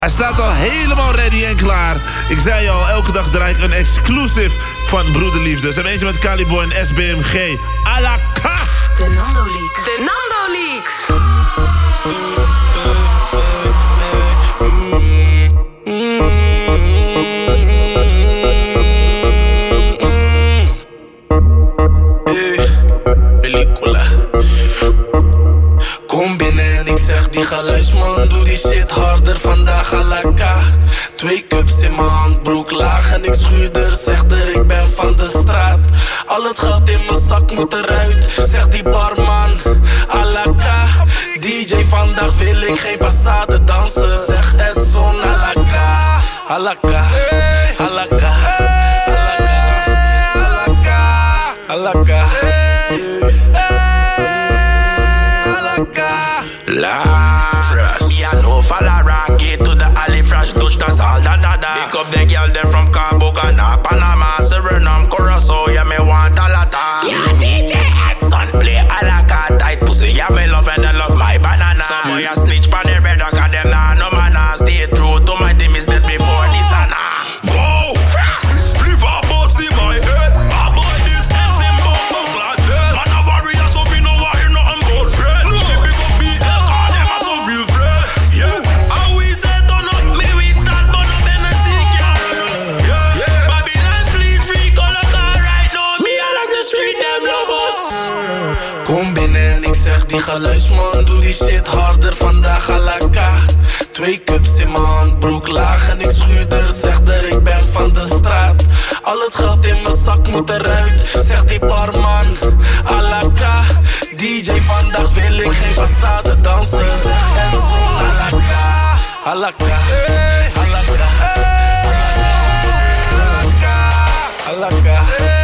Hij staat al helemaal ready en klaar. Ik zei al, elke dag draai ik een exclusive van Broederliefde. Ze hebben eentje met Caliboy en SBMG. Alaka! De Nando Leaks. De Nando Leaks. Película. Kom binnen en ik zeg die geluidsman, doe die shit harder vandaag à la K. 2 cups in mijn handbroek laag en ik schuurder, zegt er ik ben van de straat. Al het geld in mijn zak moet eruit, zegt die barman, à la K. DJ vandaag wil ik geen passade dansen, zegt Edson, à la K. À la K, à la K, à la K. La fresh. Me a no follow rocky to the alley fresh. Touch the salt and da. Pick up the girl them from Cabo Gana, Panama, Suriname, Curacao. Yeah, me want a lot of. Yeah, DJ Edson play a la cat tight pussy. Yeah, me love and I love my banana. Some boy a snitch pan the red dog, them nah no man. Stay true to my team is dead before this and whoa, fresh. Spliff a boss in my head. I boy this ends in bomb like that. Man a warrior so me no worry nothing but friend. Kom binnen en ik zeg die geluidsman, doe die shit harder vandaag à la K. 2 cups in mijn handbroek laag en ik schuurder, zegt er ik ben van de straat. Al het geld in mijn zak moet eruit, zegt die barman, à la K. DJ vandaag wil ik geen passade dansen, zegt Edson, à la K. À la K, à la K, à la K.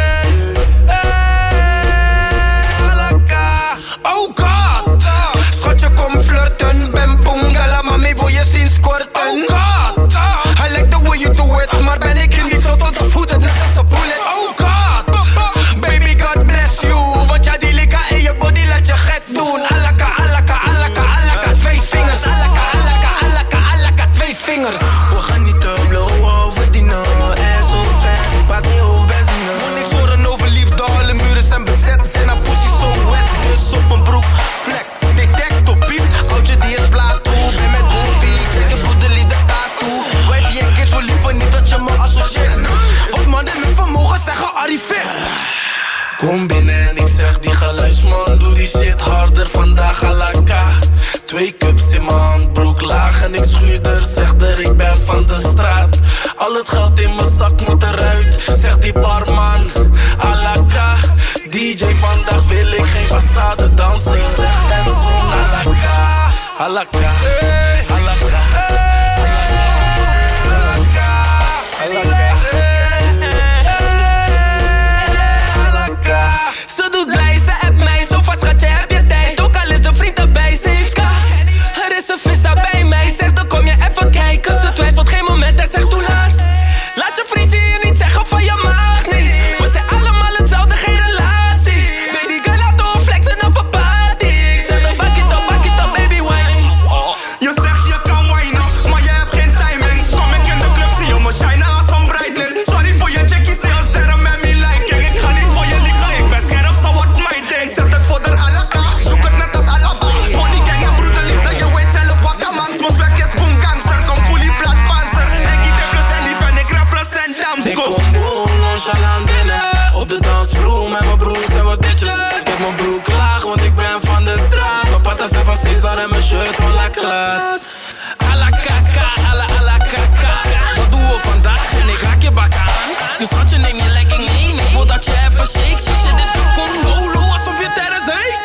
Oh God, schatje kom flirten, ben boongala, mami wil je zien squirten. Oh God, I like the way you do it, maar ben ik in die tot de voeten net als een bullet. Oh God, baby God bless you, want ja die lika in je body laat je gek doen. Alaka, alaka, alaka, alaka, 2 vingers. Alaka, alaka, alaka, alaka, 2 vingers. We gaan niet te blowen over die no, en zo ver, pak niet hoofdbenzine. Moet niks horen over liefde, alle muren zijn bezet, zijn haar pussy zo wet. Dus op een broek, vlek, detector, piep, oudje die is plaat toe. Ben met boefie, check de broederliefde tattoo. Wijfie en kids wil liever niet dat je me associeert. Wat mannen met vermogen zeggen arriveer. Kom binnen en ik zeg die geluidsman, doe die shit harder vandaag à la K. 2 cups in mijn handbroek laag en ik schuurder, zegt er ik ben van de straat. Al het geld in mijn zak moet eruit, zegt die barman, à la K. DJ vandaag wil ik geen passade dansen, zegt Edson, à la K. À la K, à la K, à la K. Ze doet blij, ze appt mij, zo vast schatje heb je tijd. Ook al is de vriend erbij, ze heeft K. Er is een vissa bij mij, zegt dan kom je even kijken. Ze twijfelt geen moment en zegt hoe laat. Laat je vriendje je niet zeggen van je mag niet. We zijn allemaal hetzelfde, geen relatie. Baby girl laat door flexen op een party. Ik zeg dan back it up baby wine. Je zegt je kan whinen, maar je hebt geen timing. Kom ik in de club, zie je me shinen als een Breitling. Sorry voor je chickie, zie je sterren met me liking. Ik ga niet voor je liegen, ik ben scherp, zo wordt mijn ding. Zet het voor de alaka, doe het net als Alaba. Money gang en broederliefde, je weet zelf wat de man. Mijn swag is boom gangster, kom fully black panzer. Ik eet plus en lief en ik represent Damsko. Ik kom boom, nonchalant binnen. Op de dansvloer met mijn broers en wat bitches. Ik heb mijn broek laag, want ik ben van de straat. Mijn patas zijn van Cesar en mijn shirt van La Classe. A la kaka, a la kaka. Wat doen we vandaag en ik raak je bak aan. Dus schatje neem je legging mee, ik wil dat je even shake. Shake je dit weer Congo, alsof je terrens heet.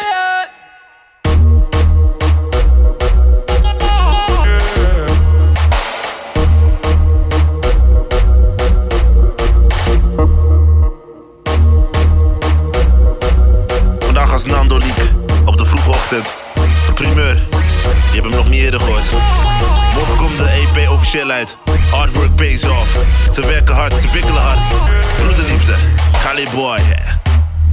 Vandaag als Nando Leak op de vroege ochtend. Een primeur. Je hebt hem nog niet eerder gehoord. Morgen komt de EP officieel uit. Hard work pays off. Ze werken hard, ze bikkelen hard. Broederliefde, Caliboy,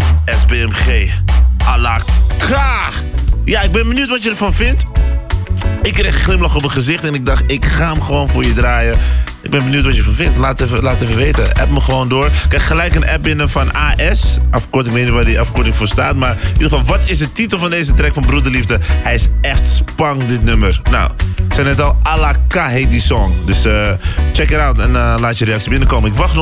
SBMG, à la K. Ja, ik ben benieuwd wat je ervan vindt. Ik kreeg een glimlach op mijn gezicht en ik dacht, ik ga hem gewoon voor je draaien. Ik ben benieuwd wat je ervan vindt. Laat even weten. App me gewoon door. Ik krijg gelijk een app binnen van AS. Afkorting, ik weet niet waar die afkorting voor staat. Maar in ieder geval, wat is de titel van deze track van Broederliefde? Hij is echt spang, dit nummer. Nou, ik zei net al, à la K heet die song. Dus check it out en laat je reactie binnenkomen. Ik wacht nog.